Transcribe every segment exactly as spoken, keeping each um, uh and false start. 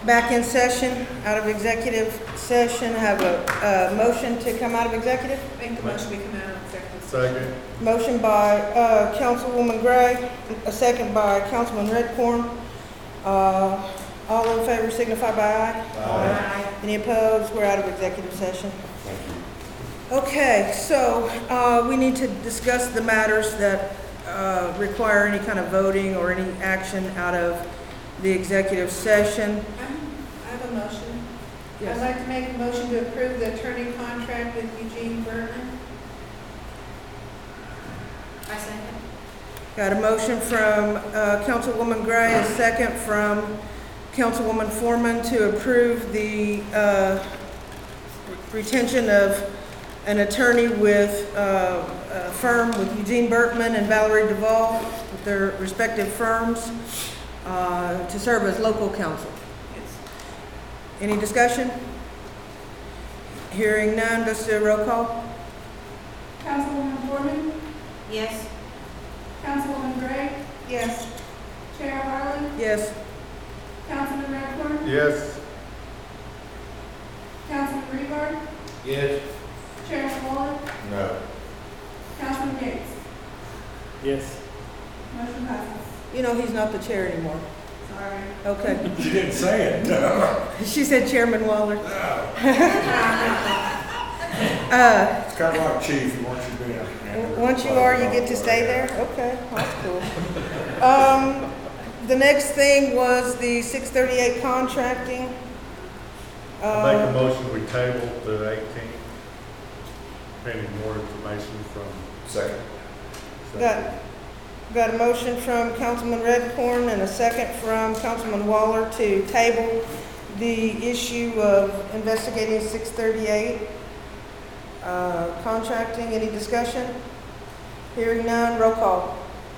Back in session, out of executive session, have a, a motion to come out of executive. Make the motion, we come out of executive. Second. Motion by, uh, Councilwoman Gray, a second by Councilman Redcorn. Uh, all in favor signify by aye. Aye. Any opposed? We're out of executive session. Thank you. Okay, so, uh, we need to discuss the matters that, uh, require any kind of voting or any action out of the executive session. I have a motion. Yes. I'd like to make a motion to approve the attorney contract with Eugene Bertman. I second. Got a motion from uh, Councilwoman Gray, a second from Councilwoman Foreman to approve the uh, retention of an attorney with uh, a firm with Eugene Bertman and Valerie Duvall, with their respective firms, uh, to serve as local counsel. Yes. Any discussion? Hearing none, let's do a roll call. Councilwoman Foreman, Yes. Councilwoman Gray, Yes. Chair Harlan, Yes. Councilman Redcorn, Yes. Councilman Rebar, Yes. Chairman Waller, No. Councilman Yates. Yes. Motion passes. You know he's not the chair anymore. Sorry. Okay. She didn't say it. No. She said Chairman Waller. Uh, It's kind of like chief, once you've been. Once you are, you get to stay there? Okay, that's cool. Um, the next thing was the six thirty-eight contracting. I make a Uh, motion, we table the eighteenth, pending more information from. Second. Got, got a motion from Councilman Redcorn and a second from Councilman Waller to table the issue of investigating six thirty-eight. Uh, contracting, any discussion? Hearing none, roll call.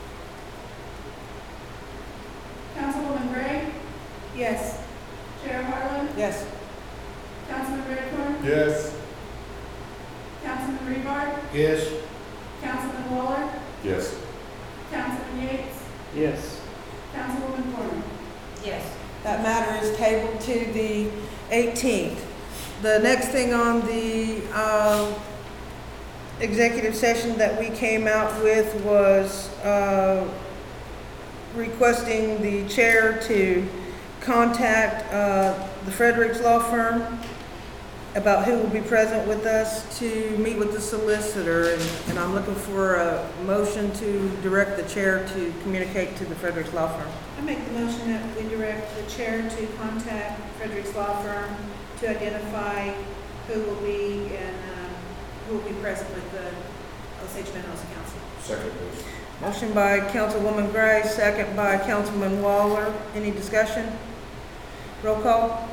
Councilwoman Gray, Yes. Chair Harlan, Yes. Councilman Redcorn, Yes. Councilman Rebar, Yes. Councilman Waller, Yes. Councilman Yates, Yes. Councilwoman Foreman. Yes. That matter is tabled to the eighteenth. The next thing on the uh, executive session that we came out with was uh, requesting the chair to contact uh, the Fredericks Law Firm about who will be present with us to meet with the solicitor. And, and I'm looking for a motion to direct the chair to communicate to the Fredericks Law Firm. I make the motion that we direct the chair to contact Frederick's Law Firm to identify who will be and um, who will be present with the Osage Mendoza Council. Second, please. Motion by Councilwoman Gray, second by Councilman Waller. Any discussion? Roll call.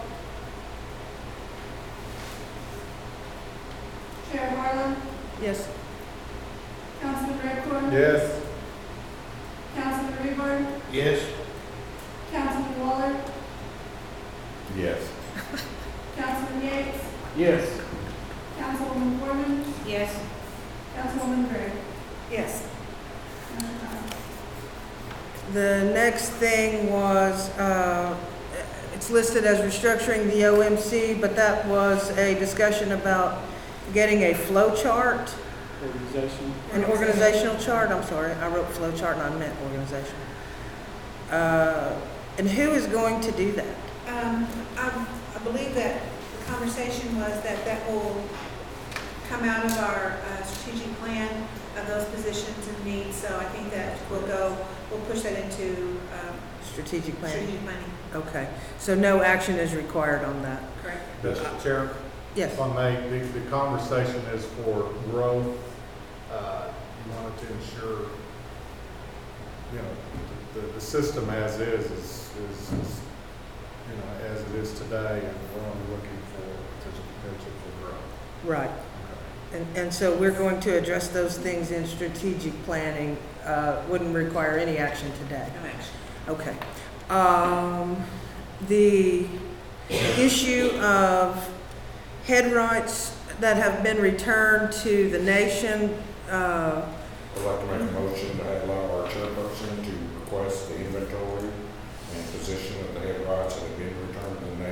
Chair Harlan, Yes. Councilman Redcorn, Yes. Councilman Rebar, Yes. Councilman Waller, Yes. Councilman Yates, Yes. Councilwoman Foreman, Yes. Councilwoman Gray. Yes. Motion passes. The next thing was, uh, it's listed as restructuring the O M C, but that was a discussion about getting a flow chart, Organization. an organizational chart. I'm sorry, I wrote flow chart and I meant organization. Uh, and who is going to do that? Um, I, I believe that the conversation was that that will come out of our uh, strategic plan of those positions and needs. So I think that we'll go, we'll push that into um, Strategic planning. strategic planning. Okay, so no action is required on that. Correct. Mister Chair, Yes. if I may, the, the conversation is for growth. Uh, you wanted to ensure, you know, the, the system as is, is, is, is, you know, as it is today, and we're only looking for, if there's a potential for growth. Right. And, and so we're going to address those things in strategic planning, uh, wouldn't require any action today. No action. Okay. Um, the issue of head rights that have been returned to the nation, uh, I'd like to make a motion to allow our chairperson to request the inventory and position of the head rights that have been returned to the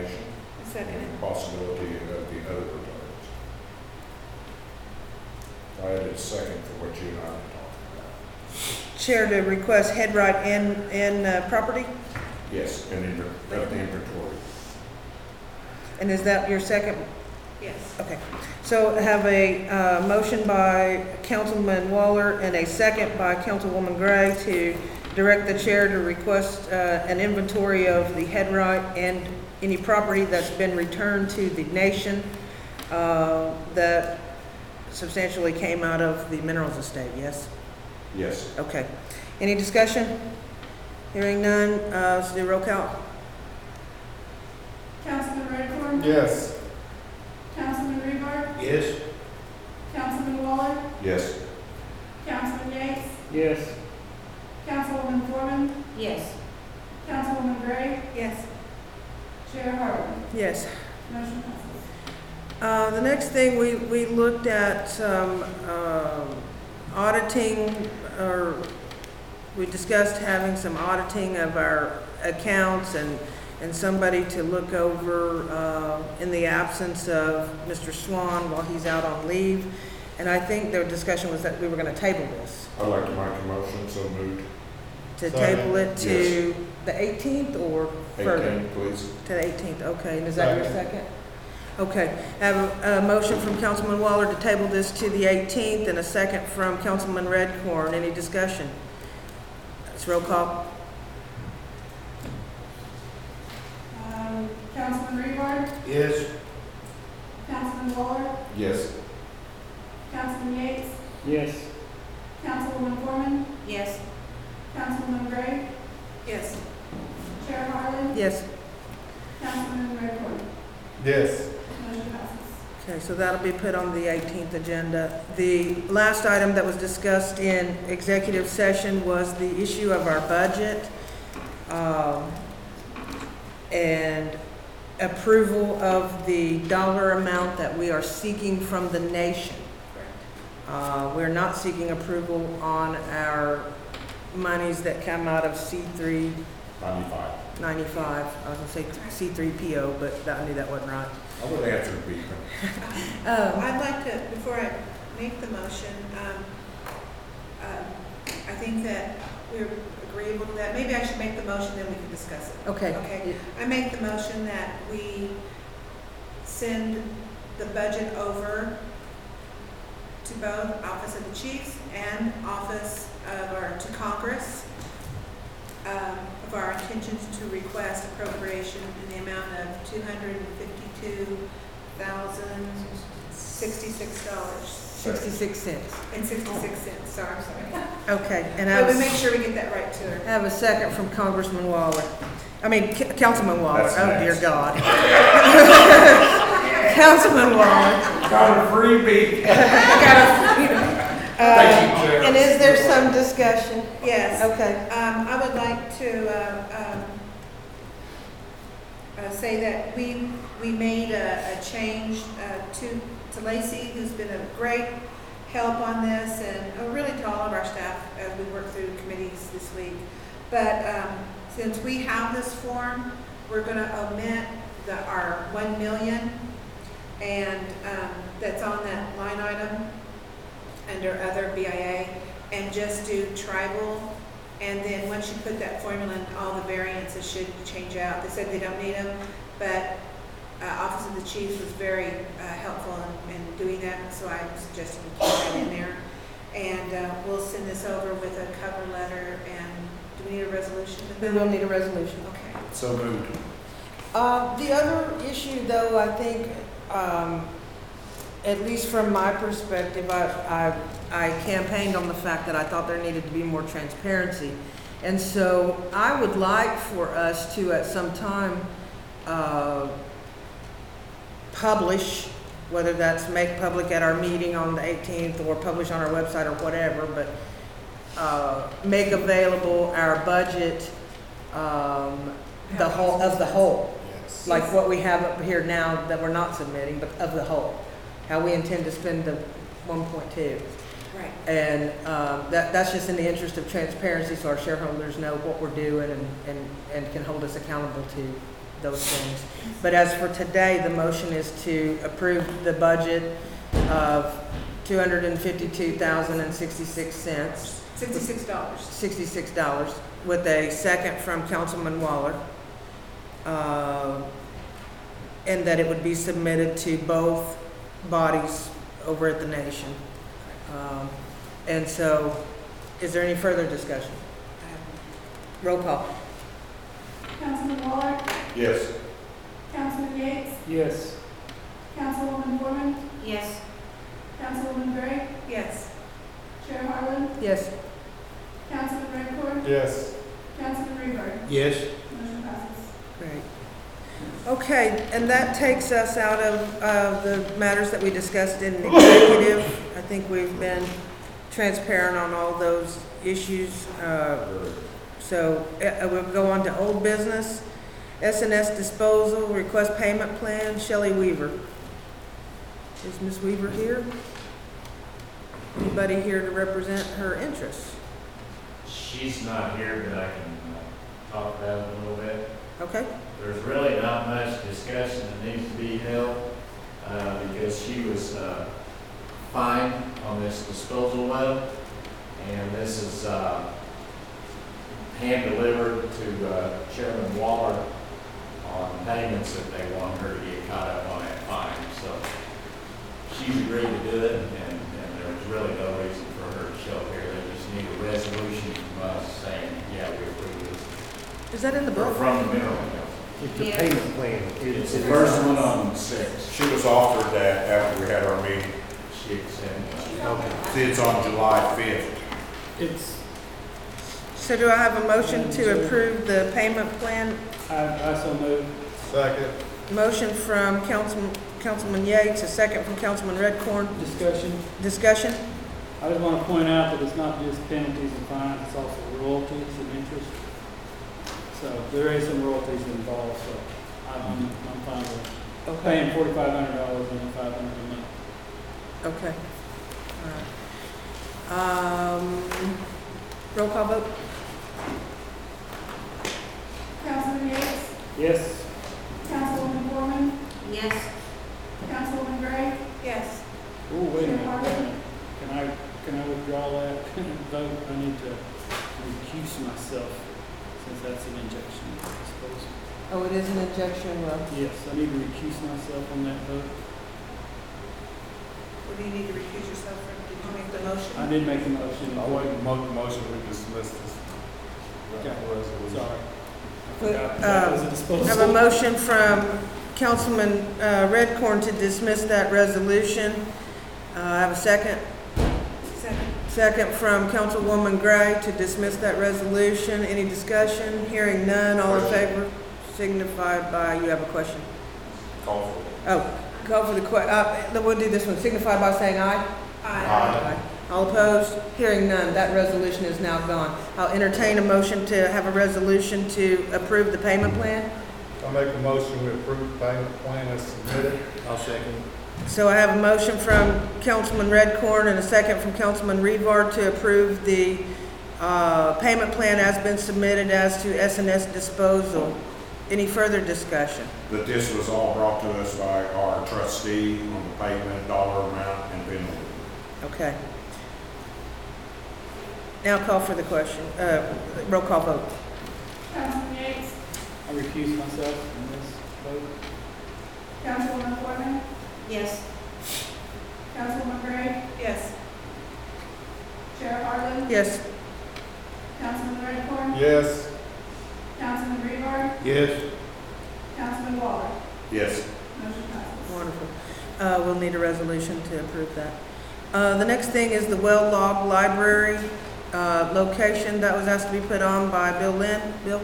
second it. and possibility of the other retirements. I added second for what you and I were talking about. Chair to request headright and, and uh, property? Yes, and inver- of the inventory. And is that your second? Yes. Okay. So I have a uh, motion by Councilman Waller and a second by Councilwoman Gray to direct the chair to request uh, an inventory of the headright and any property that's been returned to the nation uh, that substantially came out of the minerals estate, yes? Yes. Okay. Any discussion? Hearing none, uh, let's do roll call. Councilman Redcorn? Yes. Councilman Rebar? Yes. Councilman Waller? Yes. Councilman Yates? Yes. Councilwoman Foreman? Yes. Councilwoman Gray? Yes. Chair Harden? Yes. Motion passes. Uh, The next thing, we, we looked at um, um, auditing, or we discussed having some auditing of our accounts and, and somebody to look over uh, in the absence of Mister Swan while he's out on leave. And I think the discussion was that we were going to table this, I'd like to make a motion, so moved. to Second. table it to the eighteenth or further? Eighteen, please. To the eighteenth, okay, and is that your Second. second? Okay, I have a, a motion from Councilman Waller to table this to the eighteenth and a second from Councilman Redcorn. Any discussion? It's roll call. Um, Councilman Rebar? Yes. Councilman Waller? Yes. Councilman Yates? Yes. Councilwoman Foreman? Yes. Councilwoman Gray? Yes. Chair Harden? Yes. Councilman Redcorn? Yes. Motion passes. Okay, so that'll be put on the eighteenth agenda. The last item that was discussed in executive session was the issue of our budget, um, and approval of the dollar amount that we are seeking from the nation. Uh, We're not seeking approval on our monies that come out of C three Ninety-five. ninety-five. I was gonna say C three P O, but that- I knew that wasn't right. I would answer B. Um, I'd like to, before I make the motion, um, um, I think that we're agreeable to that. Maybe I should make the motion, then we can discuss it. Okay. Okay. I make the motion that we send the budget over to both Office of the Chiefs and Office of our, to Congress, um, of our intentions to request appropriation in the amount of two hundred and fifty-two thousand, sixty-six dollars sixty-six cents. and sixty-six cents, sorry, I'm sorry. Okay, and I But we have, make sure we get that right to her. I have a second from Congressman Waller. I mean, Ca- Councilman Waller. That's Oh, dear next. God. Councilman Waller. Got a freebie. Uh, And is there some discussion? Yes. Okay. Um, I would like to, uh, um, uh, say that we, we made a, a change, uh, to, to Lacey, who's been a great help on this, and uh, really to all of our staff as we work through committees this week. But, um, since we have this form, we're gonna omit the, our one million, and, um, that's on that line item under other B I A, and just do tribal. And then once you put that formula in, all the variances should change out. They said they don't need them, but uh, Office of the Chiefs was very uh, helpful in, in doing that, so I suggested we keep that in there. And uh, we'll send this over with a cover letter, and do we need a resolution? with We that? will need a resolution. Okay. So moved. Uh, the other issue, though, I think, um, at least from my perspective, I, I, I campaigned on the fact that I thought there needed to be more transparency. And so I would like for us to, at some time, uh, publish, whether that's make public at our meeting on the eighteenth or publish on our website or whatever, but uh, make available our budget, um, the whole, of the whole. Yes. Like what we have up here now that we're not submitting, but of the whole, how we intend to spend the one point two. Right. And uh, that, that's just in the interest of transparency, so our shareholders know what we're doing and, and, and can hold us accountable to those things. But as for today, the motion is to approve the budget of two hundred and fifty-two thousand and sixty-six cents, Sixty-six dollars. sixty-six dollars, with a second from Councilman Waller. Uh, and that it would be submitted to both bodies over at the nation. Um, and so, is there any further discussion? Roll call. Councilman Waller, Yes. Councilman Yates, Yes. Councilwoman Foreman, Yes. Councilwoman Gray, Yes. Chair Harlan, Yes. Councilman Redcorn, Yes. Councilman Reaver. Yes. Motion passes. Great. Okay, and that takes us out of, uh, the matters that we discussed in executive. I think we've been transparent on all those issues. Uh, So, uh, we'll go on to old business. S and S disposal, request payment plan, Shelley Weaver. Is Miz Weaver here? Anybody here to represent her interests? She's not here, but I can uh, talk about it a little bit. Okay, There's really not much discussion that needs to be held, uh, because she was, uh, fined on this disposal load. And this is, uh, hand delivered to, uh, Chairman Waller on payments that they want her to get caught up on that fine. So she's agreed to do it, and, and there's really no reason for her to show here. They just need a resolution from us saying, yeah, we approve this. is that in the Or book? from the mineral company. It's a Yes. payment plan. It's the first one on six. She was offered that after we had our meeting. She accepted. Okay. See, it's on July fifth. It's, So do I have a motion to approve the payment plan? I, I so move. Second. Motion from Councilman, Councilman Yates, a second from Councilman Redcorn. Discussion. Discussion? I just want to point out that it's not just penalties and fines, it's also royalties and interest. So there is some royalties involved, so I'm, I'm fine with Okay. paying forty-five hundred dollars and then five hundred a month. Okay. All right. Um, roll call vote? Councilman Yates, Yes. Councilwoman Foreman, Yes. Councilwoman Gray, Yes. Oh, wait a Chair minute. Harlan, Can I, can I withdraw that vote? I need to recuse myself since that's an injection, I suppose. Oh, it is an injection, well, Yes, I need to recuse myself on that vote. What do you need to recuse yourself from? Did you make the motion? I did make the motion. I make a mo- motion, we dismiss this Okay. resolution. Sorry. I But, forgot that was a I disposal. have a motion from Councilman uh, Redcorn to dismiss that resolution. Uh, I have a second. Second. Second from Councilwoman Gray to dismiss that resolution. Any discussion? Hearing none, all in favor signify by, you have a question? Call for it. Oh, call for the que, uh, we'll do this one. Signify by saying aye. Aye. All opposed? Hearing none, that resolution is now gone. I'll entertain a motion to have a resolution to approve the payment plan. I make a motion, we approve the payment plan as submitted. I'll second. So I have a motion from Councilman Redcorn and a second from Councilman Rebar to approve the uh, payment plan as been submitted as to S and S disposal. Any further discussion? That this was all brought to us by our trustee on the payment, dollar amount, and penalty. Okay. Now call for the question, uh, roll call vote. Councilman Yates, I recuse myself from this vote. Councilwoman Foreman, Yes. Councilwoman Gray, Yes. Chair Harlan, Yes. Councilman Redcorn, Yes. Councilman Reaver, Yes. Councilman Waller. Yes. Motion passes. Wonderful. Uh, we'll need a resolution to approve that. Uh, the next thing is the well log library, uh, location that was asked to be put on by Bill Lynn. Bill?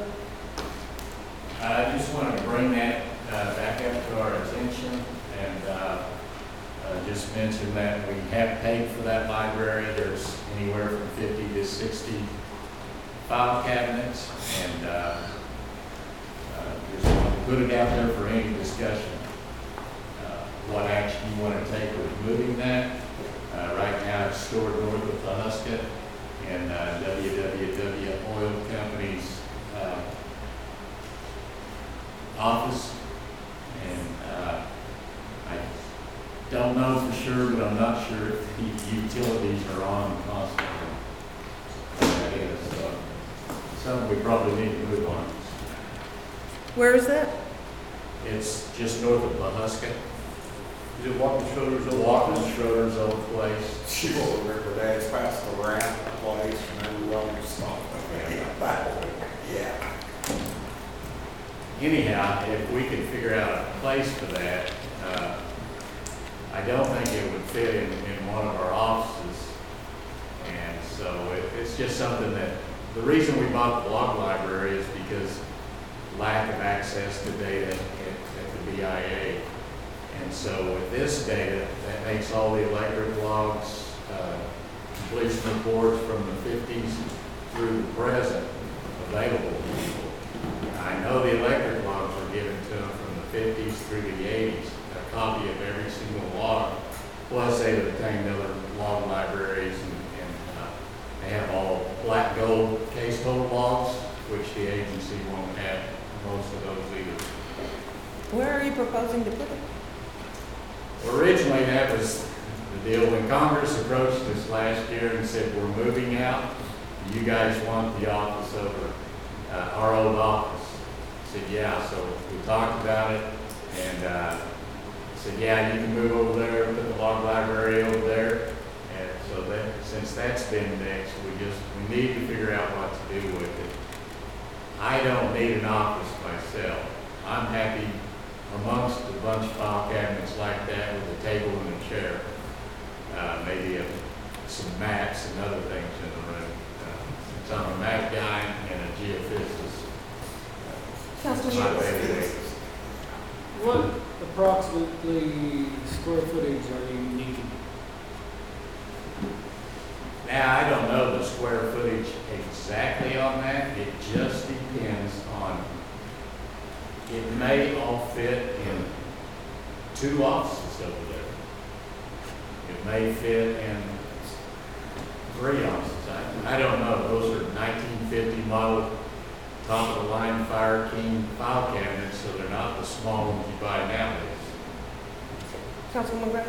I just wanted to bring that uh, back up to our attention and uh, uh, just mention that we have paid for that library. There's anywhere from fifty to sixty file cabinets, and uh, uh, just want to put it out there for any discussion. Uh, What action you want to take with moving that. Uh, Right now, it's stored north of Pawhuska in uh, W W W Oil Company's uh, office. And, uh, I don't know for sure, but I'm not sure if the utilities are on constantly. That is, uh, something we probably need to move on. Where is that? It's just north of Pahuska. Is it Walker Schroeder's old Walker office? Schroeder's old place. She will remember that, it's past the ramp place, and then we always stop. Yeah. Anyhow, if we could figure out a place for that, uh, I don't think it would fit in, in one of our offices. And so it, it's just something that, the reason we bought the log library is because lack of access to data at, at the B I A. And so with this data, that makes all the electric logs, uh, completion reports from the fifties through the present available to people. I know the electric logs were given to them from the fifties through the eighties, a copy of every single log. Plus they obtained other log libraries, and, and uh, they have all black gold case total logs, which the agency won't have most of those either. Where are you proposing to put it? Originally, that was the deal. When Congress approached us last year and said, we're moving out, you guys want the office over, uh, our old office. I said, yeah, so we talked about it, and, uh, said, yeah, you can move over there, put the log library over there. And so that, since that's been next, we just, we need to figure out what to do with it. I don't need an office myself. I'm happy amongst a bunch of file cabinets like that with a table and a chair, uh, maybe a, some mats and other things in the room. Uh, since I'm a math guy and a geophysicist, uh, Councilman my Yates. baby. What approximately square footage are you needing? Now, I don't know the square footage exactly on that. It just depends on, it may all fit in two offices over there. It may fit in three offices. I, I don't know. Those are nineteen fifty model, top of the line Fire King file cabinets, so they're not the small ones you buy nowadays. Councilwoman Gray?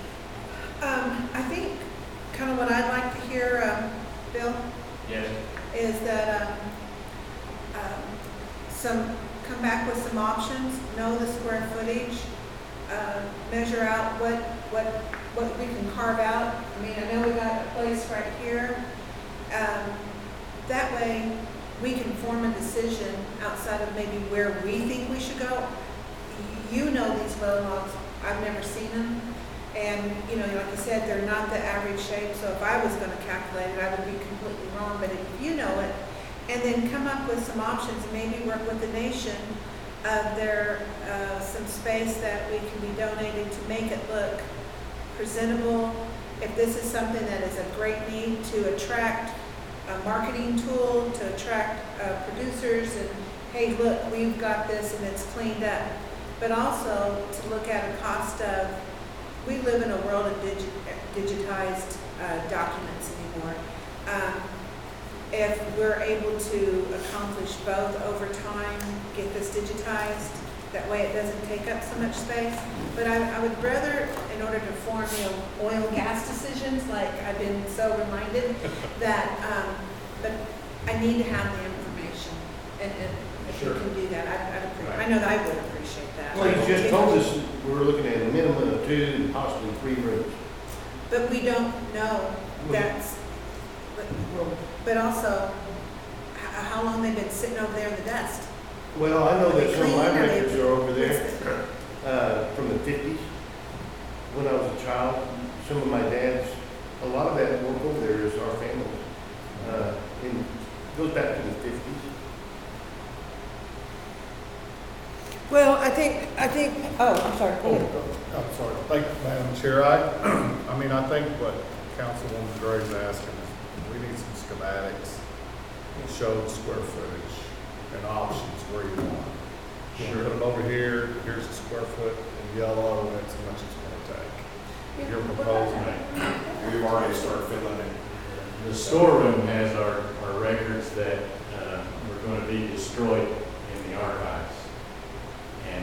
Um, I think kind of what I'd like to hear, um, Bill, Yes. is that, um, um, some, come back with some options, know the square footage, uh, measure out what, what, what we can carve out. I mean, I know we got a place right here. Um, that way, we can form a decision outside of maybe where we think we should go. You know these low logs, I've never seen them. And, you know, like I said, they're not the average shape, so if I was gonna calculate it, I would be completely wrong, but if you know it, and then come up with some options, and maybe work with the nation, uh, there, uh, some space that we can be donated to make it look presentable. If this is something that is a great need to attract a marketing tool, to attract, uh, producers, and, hey, look, we've got this and it's cleaned up. But also to look at a cost of, we live in a world of digi digitized uh, documents anymore. Um, if we're able to accomplish both over time, get this digitized, that way it doesn't take up so much space. But I, I would rather, in order to form, you know, oil and gas decisions, like I've been so reminded, that, um, but I need to have the information. And, and if Sure. you can do that, I'd, I'd appreciate, Right. I know that I would appreciate that. Well, you just told us we were looking at a minimum of two and possibly three rooms. But we don't know that's, but, but also, h- how long they've been sitting over there in the dust. Well, I know that some of my Clean, are they- records are over there, uh, from the fifties. When I was a child, some of my dad's, a lot of that work over there is our family. Uh, and goes back to the fifties. Well, I think, I think, oh, I'm sorry, go ahead. I'm sorry. Thank you, Madam Chair. I, I mean, I think what Councilwoman Gray's asking is, we need some schematics that show the square footage and options where you want. You Sure. Put it over here, here's the square foot in yellow, and that's how much it's gonna take. You're proposing it. We've already started filling in. The storeroom has our, our records that uh, were going to be destroyed in the archives.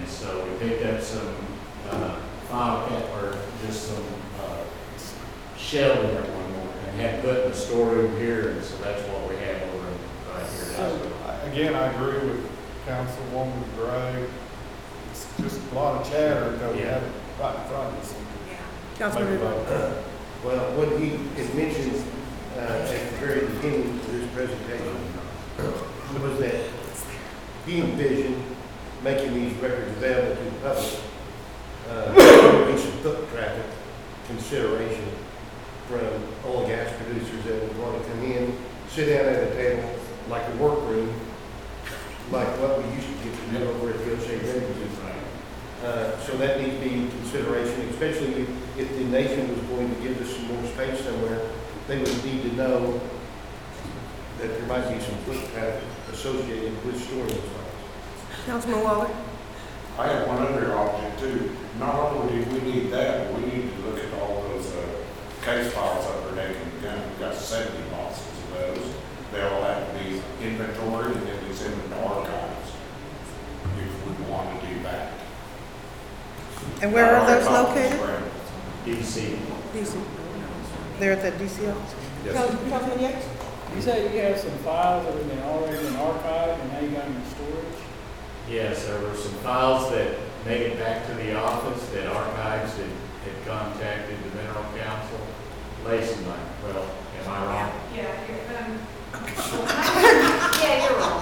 And so we picked up some, uh, file cap, or just some, uh, shelving at one more, and had put in the storeroom here, and so that's what we have over in, right here. So, I- again, I agree with Councilwoman Gray. It's just a lot of chatter until we have it right in front of us. Yeah. Councilman Make a Rivera. vote. Well, what he had mentioned, uh, at the very beginning of his presentation was that he envisioned making these records available to the public, uh, with some foot traffic consideration from oil and gas producers that would want to come in, sit down at a table, like a workroom, like what we used to get to do over at the Osage River. Uh, so that needs to be in consideration, especially if, if the nation was going to give us some more space somewhere, they would need to know that there might be some foot traffic associated with storing those files. Councilman Waller? I have one other option too. Not only do we need that, but we need to look at all those, uh, case files up there that can be done. We've got seventy boxes of those. They all have to be inventoried and then we send them to archives if we want to do that. And where are those located? D C. D C. They're at the D C office? Yes. Council- Councilman Yates? You say you have some files that have been already been archived and now you got them in storage? Yes, there were some files that made it back to the office that archives had, had contacted the mineral council. Lacey might, well, am I wrong? Yeah, you're, um, Yeah, you're wrong.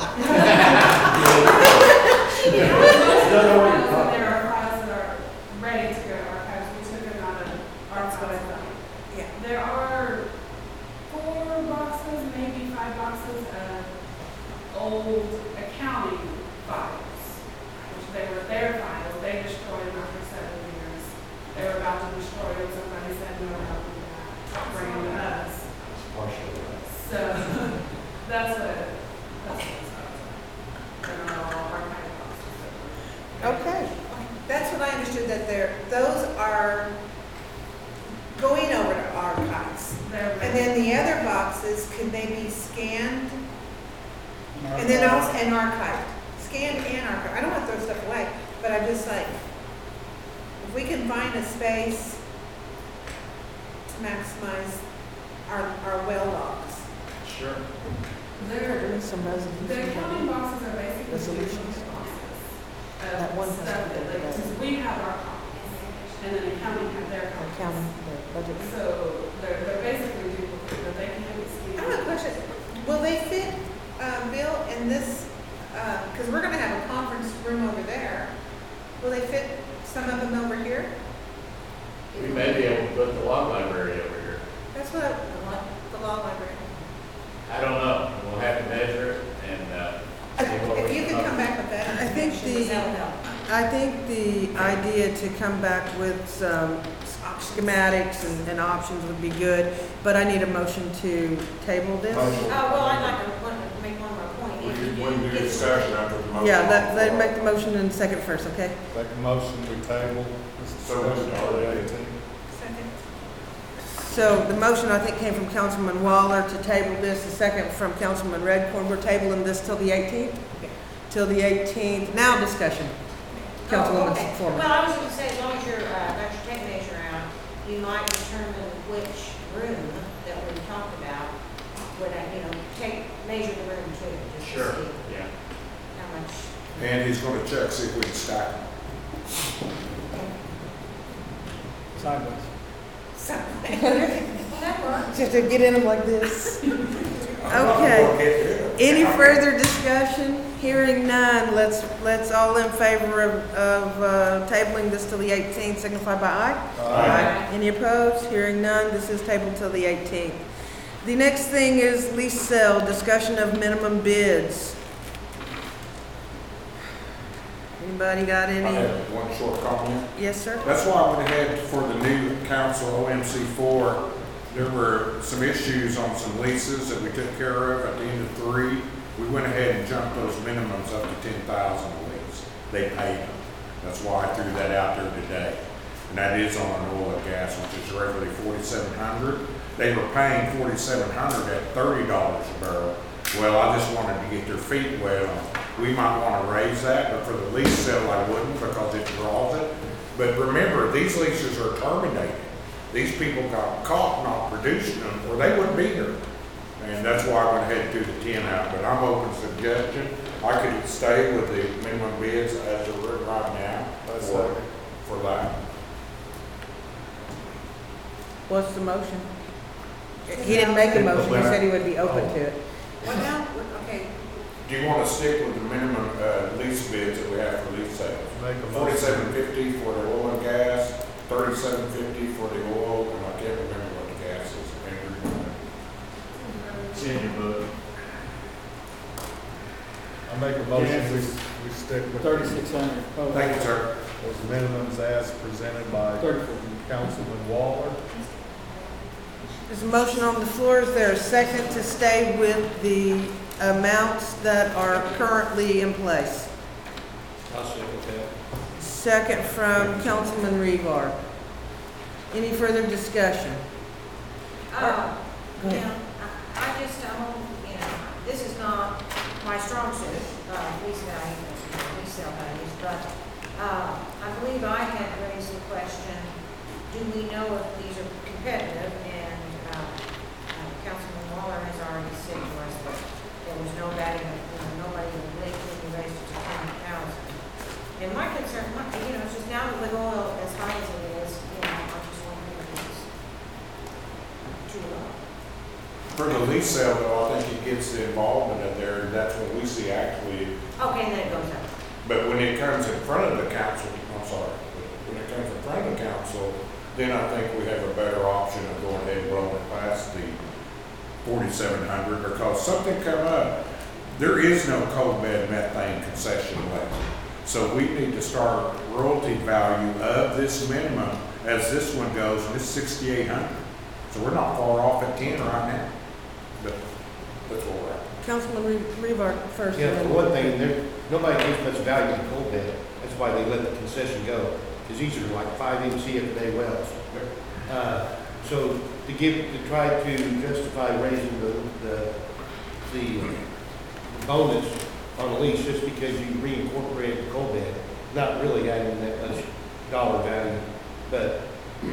She did. There are files that are ready to go to archives. We took them out of archives. Yeah. There are four boxes, maybe five boxes of old accounting files, which they were their files. They destroyed them after seven years. They were about to destroy them. Somebody said, no, we're not doing that. Bring them to us. So that's what, that's what it's about. They're all archive boxes. Okay. That's what I understood, that they're, those are going over to archives. They're And then the other boxes, can they be scanned? And then also, and archived, scanned and archived. I don't want to throw stuff away, but I'm just like, if we can find a space to maximize our, our well logs. Sure. They're, Some resolutions. the accounting boxes are basically Resolutions. duplicate boxes That of one has stuff to be that, like, done. since we have our copies, and then accounting have their copies. Accounting, the budget. So they're, they're basically duplicate, but they can be scanned. I have a question. Will they fit, uh, Bill, in this, uh, because we're gonna have a conference room over there. Will they fit some of them over here? We may be able to put the law library over here. That's what, I- the law library. I don't know. We'll have to measure it and, uh, see what If we you come could up come with. back with that I think information, the- that would help. I think the idea to come back with some schematics and, and options would be good, but I need a motion to table this. Motion. Oh, well, I'd like to, want to make one more point. We If you can, we can do get- discussion after the motion. Yeah, let, let make the motion in second first, okay? Make a motion, we table this So moved. discussion for the eighteenth. Second. So the motion, I think, came from Councilman Waller to table this, the second from Councilman Redcorn. We're tabling this till the eighteenth? Yeah. Till the eighteenth. Now discussion. Councilwoman Oh, okay. Foreman. Well, I was going to say, as long as you're, uh, got your tape measure out, you might determine which room that we talked about, would, I, you know, take, measure the room too, just to Sure, see yeah. how much. And he's gonna check, see if we can stack them. Sideways. Well, that works. Just to get in them like this. Okay. Any further discussion? Hearing none, let's, let's all in favor of, of uh, tabling this till the eighteenth, signify by aye. Aye. Any opposed? Hearing none, this is tabled till the eighteenth. The next thing is lease sale, discussion of minimum bids. Anybody got I any? have one short comment. Yes, sir? That's why I went ahead for the new council, O M C four. There were some issues on some leases that we took care of at the end of three. We went ahead and jumped those minimums up to ten thousand a lease. They paid them. That's why I threw that out there today. And that is on oil and gas, which is regularly forty-seven hundred. They were paying forty-seven hundred at thirty dollars a barrel. Well, I just wanted to get their feet wet on we might want to raise that, but for the lease sale, I wouldn't because it draws it. But remember, these leases are terminated. These people got caught not producing them, or they wouldn't be here. And that's why I went ahead and threw the ten out, but I'm open to suggestion. I could stay with the minimum bids as they're written right now That's for, second. for that. What's the motion? He didn't make a motion, he said he would be open to it. What now? Okay, Do you want to stick with the minimum, uh, lease bids that we have for lease sales? Make a motion. Forty-seven fifty for the oil and gas, thirty-seven fifty for the oil, and I can't remember what the gas is. Andrew? It's in your book. I make a motion, we, we stick with Thirty-six hundred. Oh, Thank you, sir. those minimums as presented by Thirty-four. Councilman Waller. There's a motion on the floor. Is there a second to stay with the amounts that are currently in place? I'll second that. Second from Councilman Rebar. Any further discussion? Uh, Go you ahead. know, I, I just, um, you know, this is not my strong suit, uh, lease value, you know, resale values, but, uh, I believe I had raised the question, do we know if these are competitive? And, uh, uh, Councilman Waller has already said to us that there was no batting, you know, nobody would blink when we raised it to ten thousand. And my concern, my, you know, it's just now with oil as high as it is, you know, I just wonder if it's too low. For the lease sale, though, I think it gets the involvement in there, and that's what we see actually. Okay, and then it goes up. But when it comes in front of the council, I'm sorry, when it comes in front of the council, then I think we have a better option of going ahead and rolling it past the forty-seven hundred, because something come up. There is no coal bed methane concession left. So we need to start royalty value of this minimum as this one goes, and it's sixty-eight hundred. So we're not far off at ten right now. But that's where we're at. Councilman Re- Rebar first. Yeah, and for then- one thing, there, nobody gives much value to coal bed. That's why they let the concession go, because these are like five M C F a day wells. Uh, so to give, to try to justify raising the, the, the bonus on a lease just because you reincorporated the coal bed, not really adding that much dollar value. But,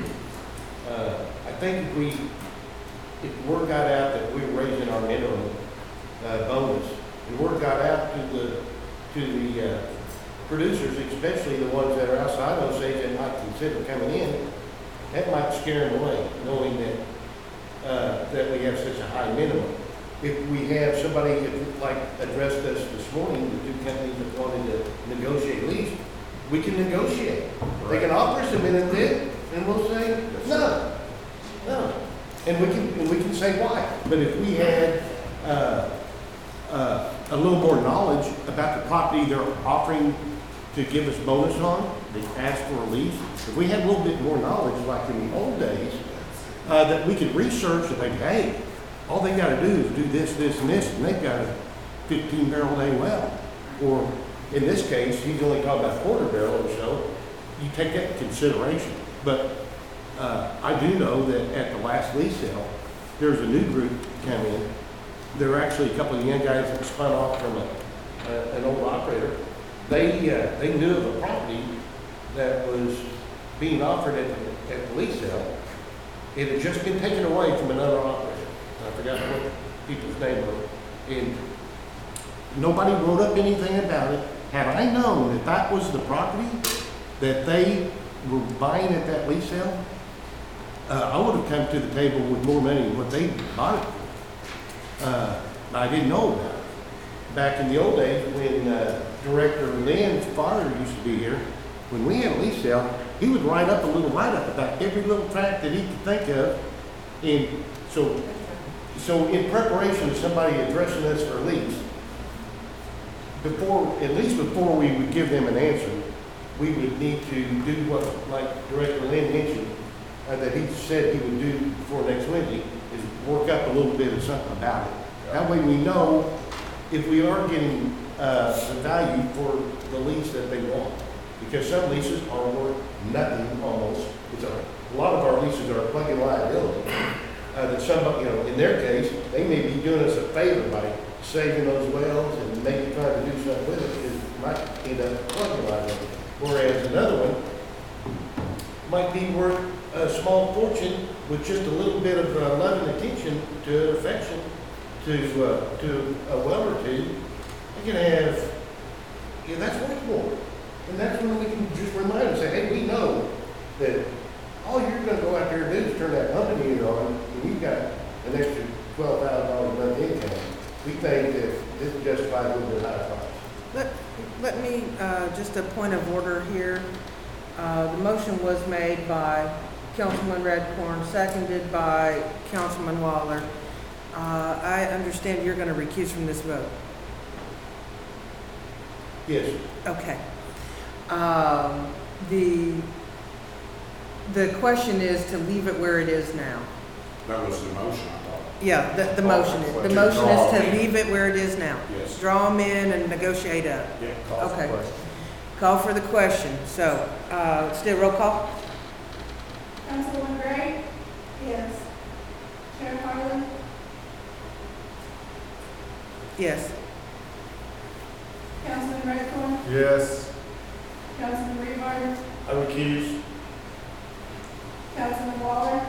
uh, I think if we, if word got out that we were raising our minimum, uh, bonus, and word got out to the, to the, uh, producers, especially the ones that are outside those states that might consider coming in, that might scare them away, knowing that, uh, that we have such a high minimum. If we have somebody that, like addressed us this morning, the two companies that wanted to negotiate lease, we can negotiate. They can offer us a minimum bid, and we'll say, no, no. And we can, and we can say why. But if we had, uh, uh, a little more knowledge about the property they're offering to give us bonus on, they ask for a lease. If we had a little bit more knowledge, like in the old days, uh, that we could research and think, hey, all they gotta do is do this, this, and this, and they've got a fifteen barrel a day well. Or in this case, he's only talking about a quarter barrel or so. You take that into consideration. But, uh, I do know that at the last lease sale, there's a new group come in. There were actually a couple of young guys that spun off from a, a, an old operator. They, uh, they knew of a property that was being offered at the, at the lease sale. It had just been taken away from another operator. I forgot what people's name was. And nobody wrote up anything about it. Had I known that that was the property that they were buying at that lease sale, uh, I would have come to the table with more money than what they bought it for. Uh, I didn't know about it. Back in the old days, when uh, Director Lynn's father used to be here, when we had a lease sale, he would write up a little write-up about every little tract that he could think of. And so, so in preparation of somebody addressing us for a lease, before, at least before we would give them an answer, we would need to do what, like Director Lynn mentioned, uh, that he said he would do before next Wednesday, is work up a little bit of something about it. That way we know if we are getting uh, the value for the lease that they want. Because some leases are worth nothing almost. It's a, a lot of our leases are plug-in liability. Uh, that somebody, you know, in their case, they may be doing us a favor by saving those wells and maybe trying to do something with it, it might end up plugging a lot of it. Whereas another one might be worth a small fortune with just a little bit of uh, love and attention to affection to, uh, to a well or two. You can have, yeah, that's worth more. And that's when we can just remind them, say, hey, we know that all you're gonna go out there and do is turn that pumping unit on, and you've got an extra twelve thousand dollars a month income. We think that this justifies a little bit higher price. Let, let me, uh, just a point of order here. Uh, the motion was made by Councilman Redcorn, seconded by Councilman Waller. Uh, I understand you're gonna recuse from this vote. Yes. Okay. Um, the, the question is to leave it where it is now. That was the motion, I thought. Yeah, the, the Oh, motion is, the to motion draw is to them in. leave it where it is now. Yes. Draw them in and negotiate up. Yeah. Call for Okay. question. Call for the question. So, uh, still roll call? Councilwoman Gray? Yes. Chair Harlan? Yes. Councilman Redcorn? Yes. Councilman Rebar? I recuse. Councilman Waller?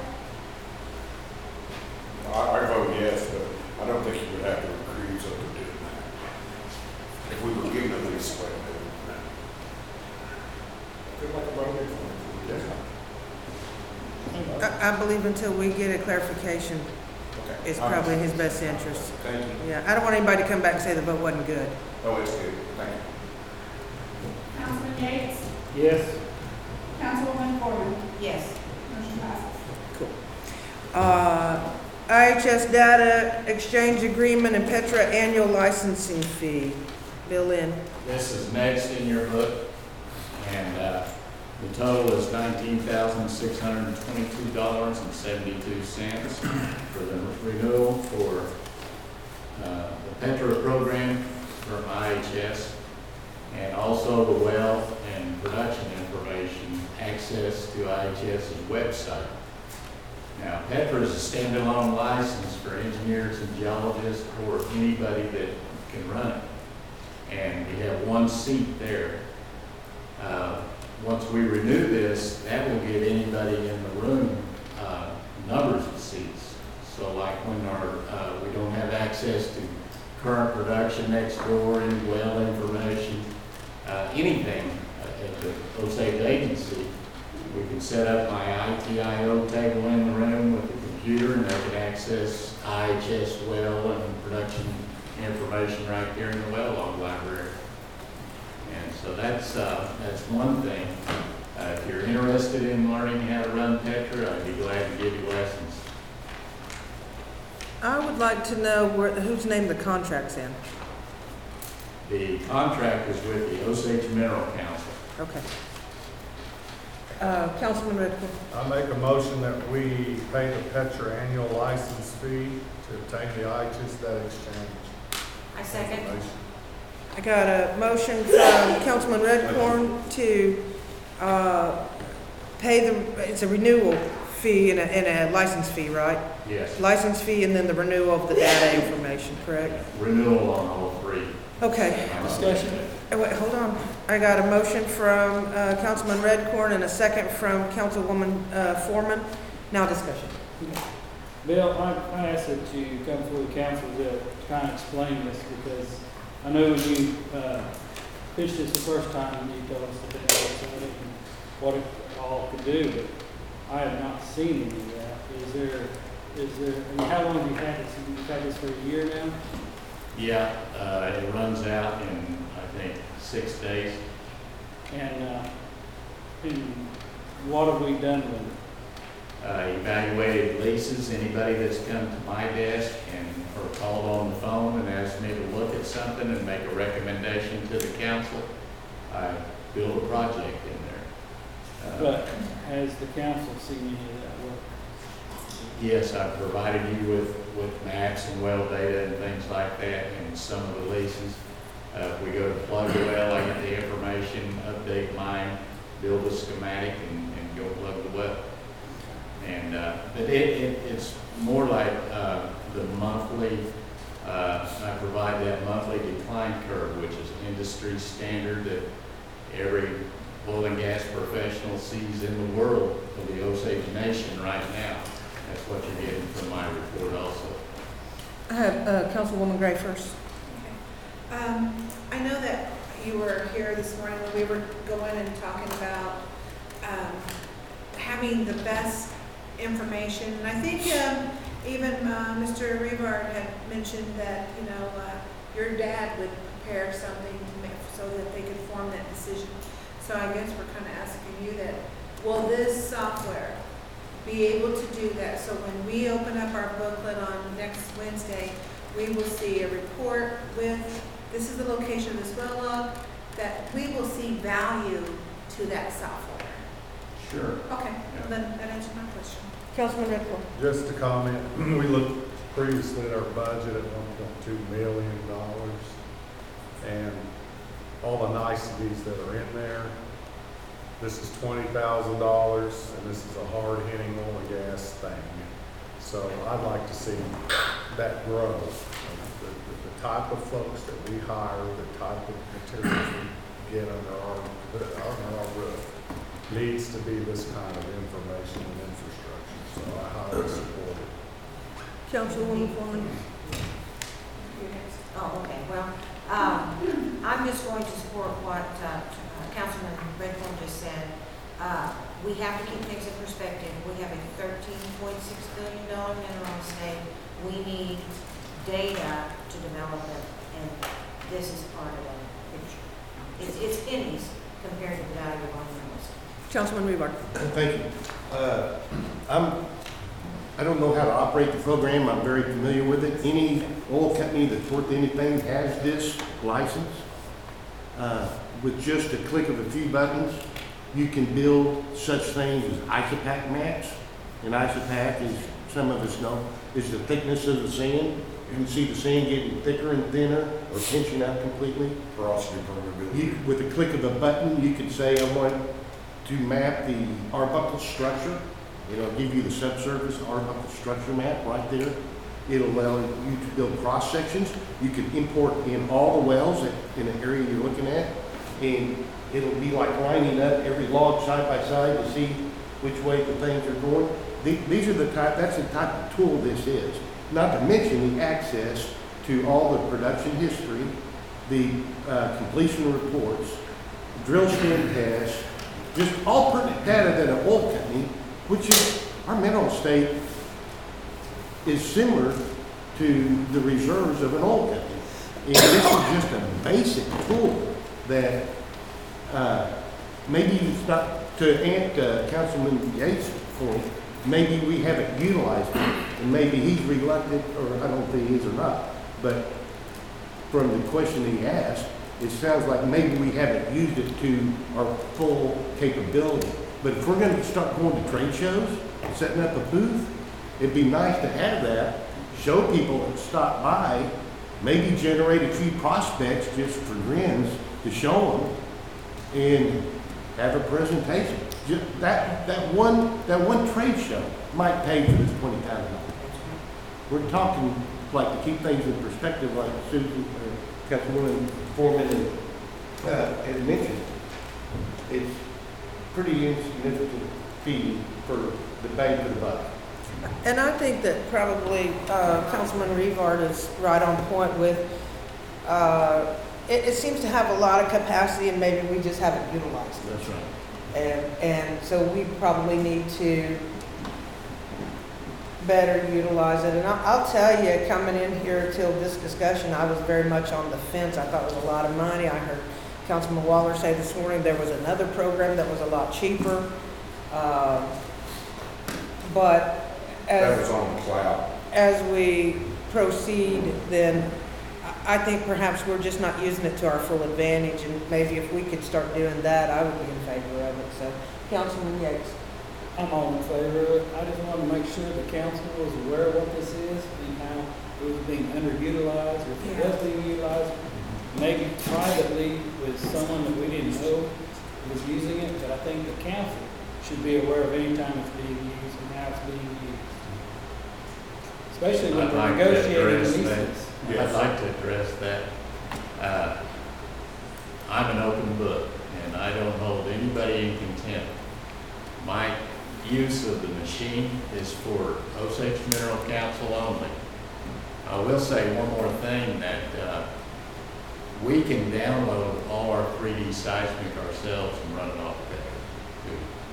I, I vote yes, but I don't think you would have to recruit up to doing that. If we were given a lease away, they would not. Feel like a vote yes. I, I believe until we get a clarification, Okay. it's probably in his best interest. Thank you. Yeah, I don't want anybody to come back and say the vote wasn't good. Oh, it's good. Thank you. Councilman Yates? Yes. Councilwoman Foreman? Yes. Motion passes. Cool. Uh, I H S Data Exchange Agreement and Petra Annual Licensing Fee. Bill Lynn. This is next in your book, and uh, the total is nineteen thousand six hundred twenty-two dollars and seventy-two cents for the renewal for uh, the Petra program from I H S, and also the well and production information access to I H S's website. Now, Petra is a standalone license for engineers and geologists or anybody that can run it. And we have one seat there. Uh, once we renew this, that will give anybody in the room uh, numbers of seats. So like when our, uh, we don't have access to current production next door, any well information, uh, anything uh, at the Osage agency, we can set up my I T I O table in the room with the computer, and they can access I H S well and production information right there in the well log library. And so that's uh, that's one thing. Uh, if you're interested in learning how to run Petra, I'd be glad to give you lessons. I would like to know where, whose name the contract's in. The contract is with the Osage Mineral Council. Okay. Uh, Councilman Redcorn. I make a motion that we pay the Petra annual license fee to obtain the I H S Data Exchange. I second. information. I got a motion from Councilman Redcorn to, uh, pay the, it's a renewal fee and a, and a license fee, right? Yes. License fee and then the renewal of the data information, correct? Renewal on all three. Okay. Discussion? Oh, wait, hold on. I got a motion from, uh, Councilman Redcorn and a second from Councilwoman, uh, Foreman. Now discussion. Bill, I, I asked that you come before the council to try and explain this, because I know when you, uh, pitched this the first time, you told us the benefits of it and what it all could do, but I have not seen any of that. Is there, is there, I mean, how long have you had this? You've had this for a year now? Yeah, uh, it runs out in, I think, six days. And, uh, and what have we done with it? Uh, evaluated leases, anybody that's come to my desk and, or called on the phone and asked me to look at something and make a recommendation to the council, I build a project in there. Uh, But has the council seen any of that work? Yes, I've provided you with, with maps and well data and things like that and some of the leases. Uh, if we go to plug the well, I get the information, update mine, build a schematic and, and go plug the well. And, uh, but it, it, it's more like, uh, the monthly, Uh, I provide that monthly decline curve, which is industry standard that every oil and gas professional sees in the world of the Osage Nation right now. That's what you're getting from my report also. I have uh, Councilwoman Gray first. Okay. Um, I know that you were here this morning when we were going and talking about um, having the best information. And I think um, even uh, Mister Rivard had mentioned that, you know, uh, your dad would prepare something to make, so that they could form that decision. So I guess we're kind of asking you that, will this software be able to do that? So when we open up our booklet on next Wednesday, we will see a report with, this is the location of this well log, that we will see value to that software. Sure. Okay, well, then that answers my question. Councilman Rickles. Just to comment, we looked previously at our budget at one point two million dollars, and all the niceties that are in there. This is twenty thousand dollars, and this is a hard-hitting oil and gas thing. So I'd like to see that grow. The, the, the type of folks that we hire, the type of materials we get under our, under our roof needs to be this kind of information and infrastructure. So I highly support it. Councilwoman Foreman. Oh, okay, well, um, I'm just going to support what, uh, Councilman Redcorn just said. Uh, we have to keep things in perspective. We have a thirteen point six billion dollar mineral estate. We need data to develop it, and this is part of the picture. It's, it's pennies compared to the value of our minerals. Councilman Rivard. Thank you. Uh, I'm, I don't know how to operate the program. I'm very familiar with it. Any oil company that's worth anything has this license. Uh, with just a click of a few buttons, you can build such things as isopac maps. And isopac, as some of us know, is the thickness of the sand. You can see the sand getting thicker and thinner or pinching out completely. Porosity permeability. You, with a click of a button, you can say, I want to map the Arbuckle structure. It'll give you the subsurface Arbuckle structure map right there. It'll allow you to build cross sections. You can import in all the wells in the area you're looking at, and it'll be like lining up every log side by side to see which way the things are going. These are the type, that's the type of tool this is. Not to mention the access to all the production history, the uh, completion reports, drill stem tests, just all pertinent data that an oil company, which is our mineral estate, is similar to the reserves of an oil company. And this is just a basic tool that uh, maybe it's not, to Aunt uh, Councilman Yates' point, maybe we haven't utilized it, and maybe he's reluctant, or I don't think he is or not, but from the question he asked, it sounds like maybe we haven't used it to our full capability. But if we're going to start going to trade shows, setting up a booth, it'd be nice to have that, show people that stop by, maybe generate a few prospects just for grins to show them, and have a presentation. Just that that one that one trade show might pay for this twenty thousand dollars. We're talking, like, to keep things in perspective, like Susan, uh, Councilwoman Foreman, and uh, had mentioned. It's pretty insignificant fee for the bang for the buck. And I think that probably uh, Councilman Rivard is right on point with, uh, it, it seems to have a lot of capacity and maybe we just haven't utilized it. That's right. And, and so we probably need to better utilize it. And I'll, I'll tell you, coming in here till this discussion, I was very much on the fence. I thought it was a lot of money. I heard Councilman Waller say this morning there was another program that was a lot cheaper. Uh, but as, That was on the cloud. as we proceed, then I I think perhaps we're just not using it to our full advantage. And maybe if we could start doing that, I would be in favor of it. So, Councilman Yates. I'm all in favor of it. I just want to make sure the council was aware of what this is and how it was being underutilized, or if it was being utilized, maybe privately with someone that we didn't know was using it, but I think the council should be aware of any time it's being used and how it's being used. especially when I'd we're like to negotiating address leases. that. I'd Yes. like to address that. Uh, I'm an open book, and I don't hold anybody in contempt. My use of the machine is for Osage Mineral Council only. I will say one more thing, that uh, we can download all our three D seismic ourselves and run it off there.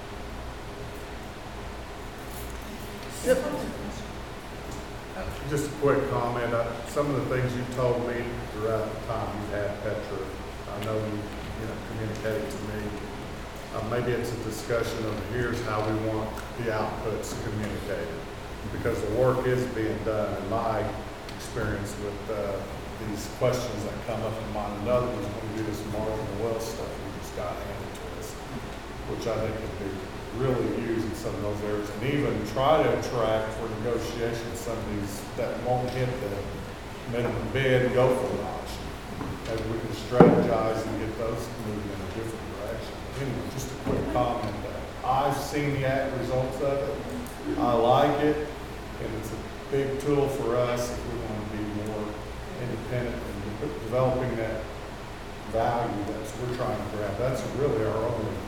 Just a quick comment, I- some of the things you told me throughout the time you've had Petra, I know you, you know, communicated to me. Uh, maybe it's a discussion of here's how we want the outputs communicated. Because the work is being done, in my experience with, uh, these questions that come up in mine. Another one's when we do this Marvin Well stuff, we just got handed to us, which I think could be really used in some of those areas, and even try to attract for negotiations some of these that won't hit the minimum bid and go for an auction. Maybe we can strategize and get those moving in a different direction. Anyway, just a quick comment that I've seen the act results of it. I like it, and it's a big tool for us if we want to be more independent and de- developing that value that's we're trying to grab. That's really our only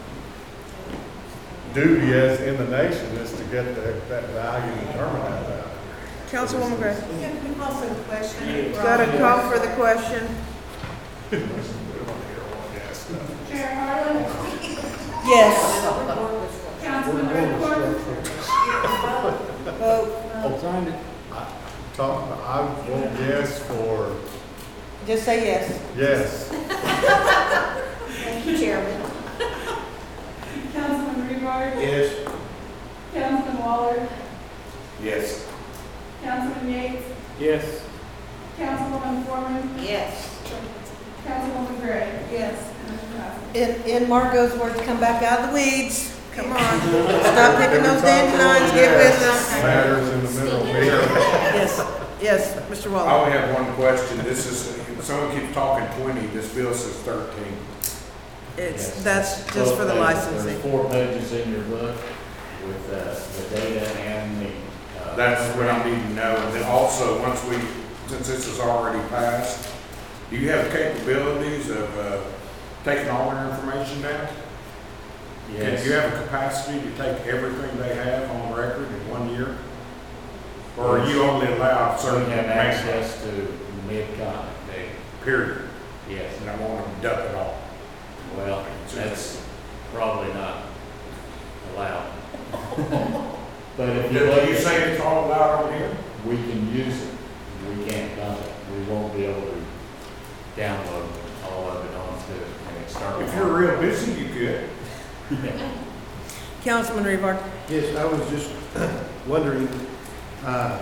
duty as in the nation, is to get that, that value and determine that value. Councilwoman Gray. Yeah, can we call for the question? Got a call for the question? Yes. Chair Harlan, Yes. Councilman Redcorn, Vote. Oh, signed it. Talk, I vote yes for, Just say yes. yes. Thank you, Chairman. Councilman Rebar, Yes. Councilman Waller, Yes. Councilman Yates, Yes. Councilwoman Foreman, Yes. Councilwoman Gray. Yes. Motion passes. In, in Margot's words, come back out of the weeds. Come on. Stop picking those dandelions, get with them. Matters in the middle meter. Yes, yes, Mister I Waller. only have one question. This is, someone keeps talking twenty, this bill says thirteen. It's, Yes. that's just for the Both pages. licensing. There's four pages in your book with uh, the data and the. uh, That's what I need to know. And then also, once we, since this is already passed, do you have capabilities of uh, taking all their information down? Yes. Can you have a capacity to take everything they have on record in one year? Or are you only allowed So certain we have access? access to mid-con data. Period. Yes. And I want them to duck it all. Well, that's probably not allowed. But if you Do look you at- say it's all allowed on here? we can use it, we can't dump it. We won't be able to download all of it onto an external. If you're real busy, you could. Councilman Rebar. Yes, I was just wondering, uh,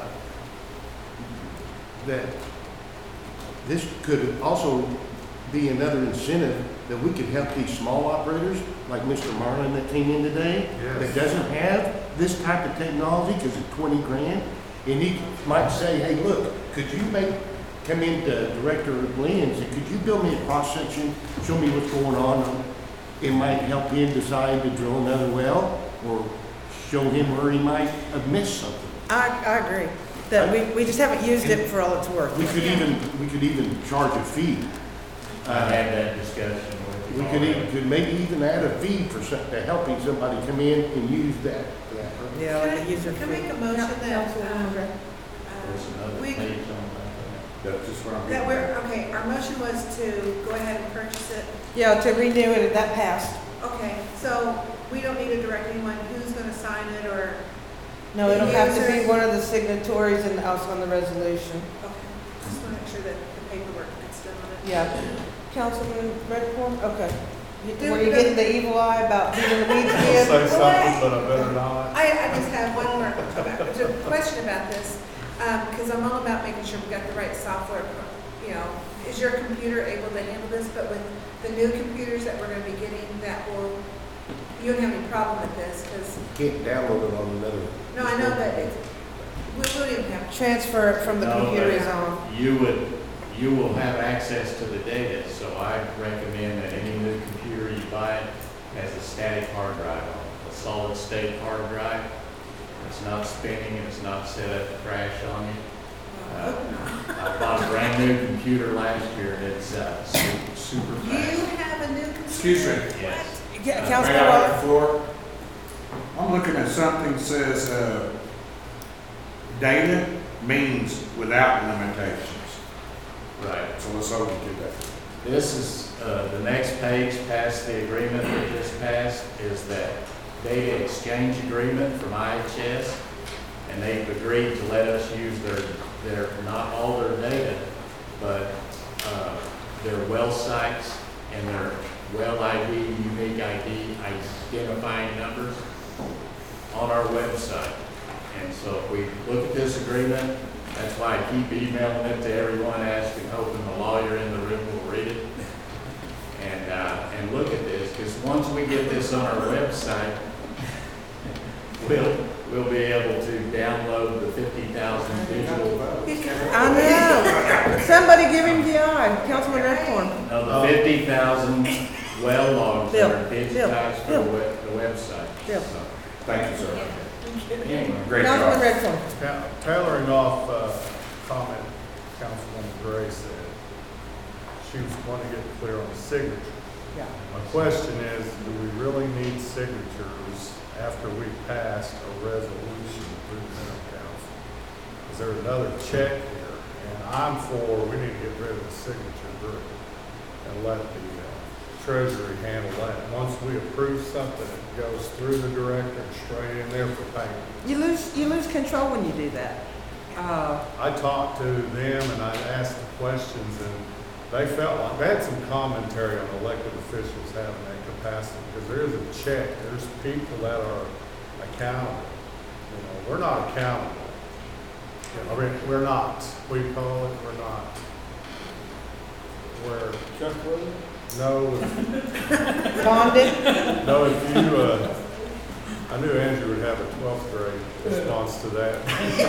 that this could also be another incentive that we could help these small operators, like Mister Marlin that came in today, that Yes. doesn't have this type of technology because it's twenty grand. And he might say, hey, look, could you make, come in to Director Lee and say, could you build me a cross section, show me what's going on? It might help him decide to drill another well, or show him where he might have missed something. I, I agree. That we, we just haven't used it for all it's worth. We could even, we could even charge a fee. I Uh, had that discussion with you. We could, already. even- could maybe even add a fee for some- to helping somebody come in and use that. that. Yeah, like a user Can I fee. make a motion that, Councilwoman Gray. There's uh, another we, page on that. That's just what I'm. that we're, okay, our motion was to go ahead and purchase it. Yeah, to renew it, that passed. Okay, so we don't need to direct anyone who's gonna sign it, or, No, it'll have to be Users. one of the signatories and also on the resolution. okay, just wanna make sure that the paperwork gets done on it. Yeah. Councilman Redcorn, okay. You- Do- Were you getting the evil eye about being in the weeds I'll again? say something, but I better not. I, I just have one more about, there's a question about this, um, because I'm all about making sure we got the right software. You know, is your computer able to handle this? But with the new computers that we're gonna be getting, that will, you don't have any problem with this, because, Can't download it on another. no, I know that it's, we won't even have. Transfer it from the No, computer but is on. You would, you will have access to the data, so I recommend that any new computer you buy has a static hard drive on it, a solid state hard drive. It's not spinning, and it's not set up to crash on you. Uh, I bought a brand new computer last year, and it's uh, super, super You fast. have a new computer? Excuse me. Yes. Yeah, Uh, Councilman may I Waller? have the floor? I'm looking at something that says, uh, data means without limitations. Right. So let's hold you to that. This is, uh, the next page past the agreement that just passed is that data exchange agreement from I H S. And they've agreed to let us use their, their, not all their data, but, uh, their well sites and their well I D, unique I D, identifying numbers on our website. And so if we look at this agreement, that's why I keep emailing it to everyone, asking, hoping the lawyer in the room will read it. And, uh, and look at this, because once we get this on our website, we'll, we'll be able to download the fifty thousand digital, I know. Somebody give him the eye. Councilman Redcorn. no, the fifty thousand well logs that are Bill, digitized for Bill, the web, the website. Bill. So, Thank you, sir. anyway, Great Councilman job. Redcorn. Ta- Tailoring off, uh, comment Councilwoman Gray said, she was wanting to get clear on the signature. Yeah. My question is, do we really need signatures after we passed a resolution through the mineral council? Is there another check here? And I'm for, we need to get rid of the signature group and let the uh, treasury handle that. Once we approve something, it goes through the director and straight in there for payment. You lose, you lose control when you do that. Uh, I talked to them and I asked the questions, and they felt like, they had some commentary on elected officials having that capacity, because there is a check, there's people that are accountable. You know, we're not accountable. You know, I mean, we're not, we call it, we're not. We're, Trustworthy? no, Bonded? no, if you, uh, I knew Andrew would have a twelfth grade response to that.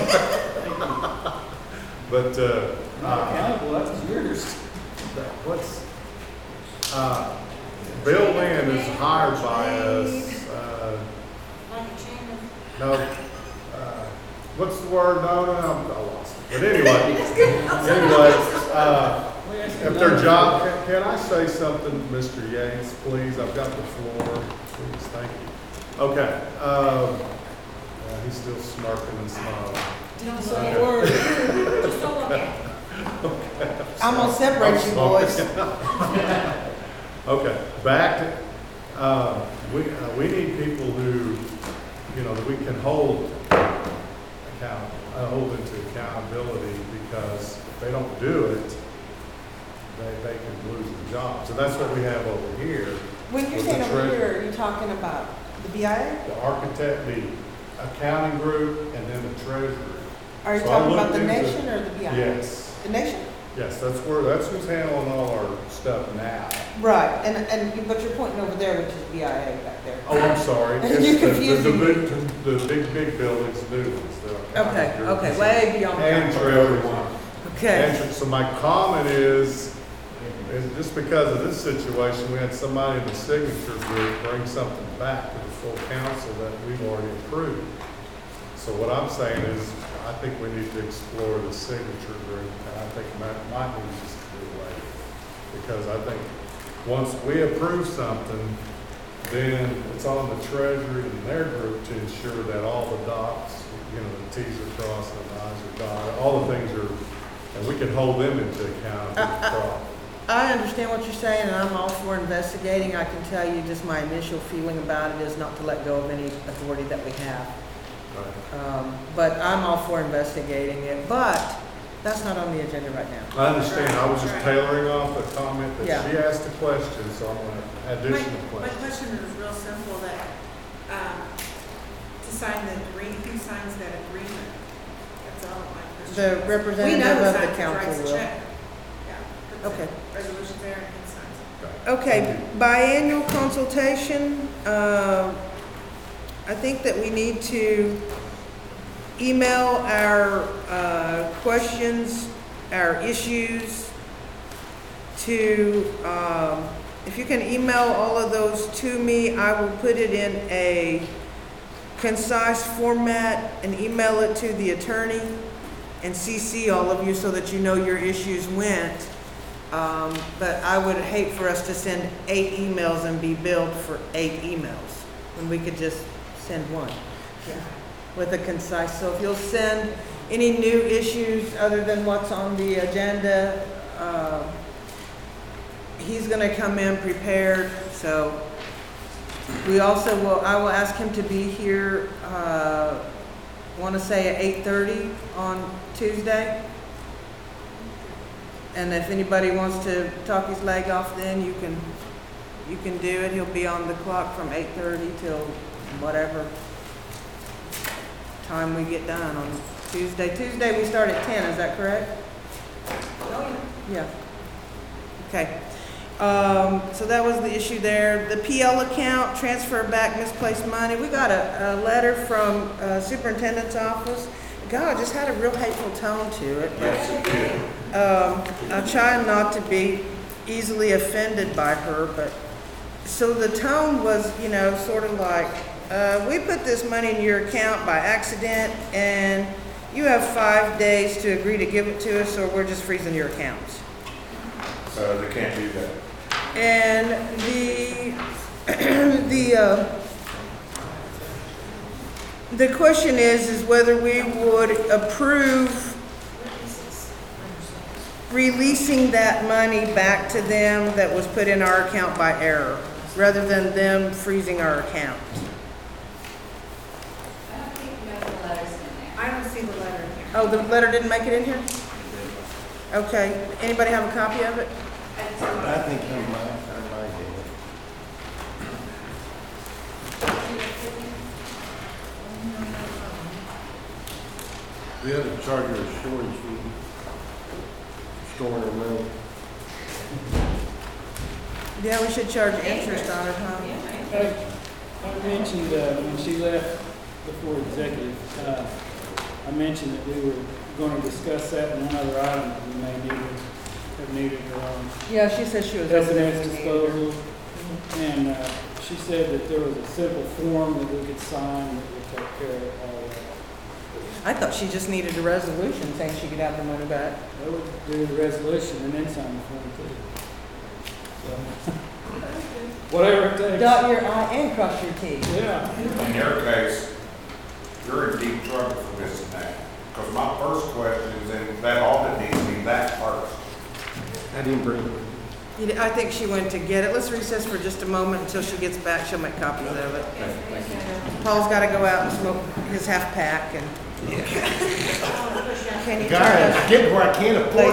But, uh, Not uh, accountable, that's yours. what's, uh, Bill Lynn is hired by us, uh, Like a chain of no, uh, what's the word? No, no, no, I lost it. But anyway, anyway, uh, if their job, can, can I say something, Mister Yates, please? I've got the floor. Please, thank you. Okay, um, uh, he's still smirking and smiling. Don't Say Okay. a word. Just don't look at it. I'm gonna separate you boys. Okay, back to, uh, we, uh, we need people who, you know, that we can hold account, uh, hold into accountability, because if they don't do it, they, they can lose their job. So that's what we have over here. When you're With saying the over treasurer. here, are you talking about the B I A? The architect, the accounting group, and then the treasury. Are you So I talking about looked the into- nation or the B I A? Yes, The nation? yes, that's where, that's who's handling all our stuff now. Right, and, and, but you're pointing over there, which is B I A back there. Oh, I'm sorry. You're It's the- the- confusing the me. big- The big, big buildings, new ones. the accounting Okay, group. okay, way beyond. And treasury. Okay. And so my comment is, is just because of this situation, we had somebody in the signature group bring something back to the full council that we've already approved. So what I'm saying is, I think we need to explore the signature group, and I think that might need to be later. Because I think once we approve something, then it's on the treasury and their group to ensure that all the dots, you know, the Ts are crossed and the Is are dotted, all the things are, and we can hold them into account. if Uh, it's a problem. I understand what you're saying, and I'm all for investigating. I can tell you just my initial feeling about it is not to let go of any authority that we have. Right. Um, but I'm all for investigating it, but that's not on the agenda right now. I understand, I was just tailoring off a comment that Yeah. she asked a question, so I'm gonna add My, additional my questions. question is real simple, that, um, to sign the agreement, who signs that agreement? That's all my question. The is. representative We know who of the signs it, council writes the will. check. Yeah. puts the Okay. Resolution's there and he signs it. Okay, biannual consultation, uh, I think that we need to email our uh, questions, our issues to, um, if you can email all of those to me, I will put it in a concise format and email it to the attorney and C C all of you so that you know your issues went. Um, but I would hate for us to send eight emails and be billed for eight emails when we could just send one with a concise. So if you'll send any new issues other than what's on the agenda, uh, he's gonna come in prepared. So we also will, I will ask him to be here, uh, wanna say at eight thirty on Tuesday. And if anybody wants to talk his leg off, then you can, you can do it. He'll be on the clock from eight thirty till whatever time we get done on Tuesday. Tuesday, we start at ten, is that correct? Oh, yeah. Yeah. Okay. Um, so that was the issue there. The P L account, transfer back misplaced money. We got a, a letter from uh, superintendent's office. God, it just had a real hateful tone to it. Yes, it did. Um, I try not to be easily offended by her, but, so the tone was, you know, sort of like, uh, we put this money in your account by accident, and you have five days to agree to give it to us, or we're just freezing your accounts. So they can't do that. And the, the, uh, the question is, is whether we would approve releasing that money back to them that was put in our account by error, rather than them freezing our account. I don't think you have the letters in there. I don't see the letter in here. Oh, the letter didn't make it in here? Okay, anybody have a copy of it? I think he might, I might get it. We have to charge her a storage fee, storing her money. Yeah, we should charge interest on it, huh? I I mentioned, uh, when she left before executive, uh, I mentioned that we were gonna discuss that in one other item that we may need, to- have needed, um, Yeah, she said she was. evidence disposal. And, uh, she said that there was a simple form that we could sign that would take care of all that. I thought she just needed a resolution saying she could have the money back. That would do the resolution and then sign the form too. So, whatever it takes. Dot your I and cross your T. Yeah. In your case, you're in deep trouble for missing that. Because my first question is, in that audit needs to be that first. I didn't bring it. You know, I think she went to get it. Let's recess for just a moment until she gets back. She'll make copies of it. Paul's got to go out and smoke his half pack and. Can you try Guys, to get where I can't afford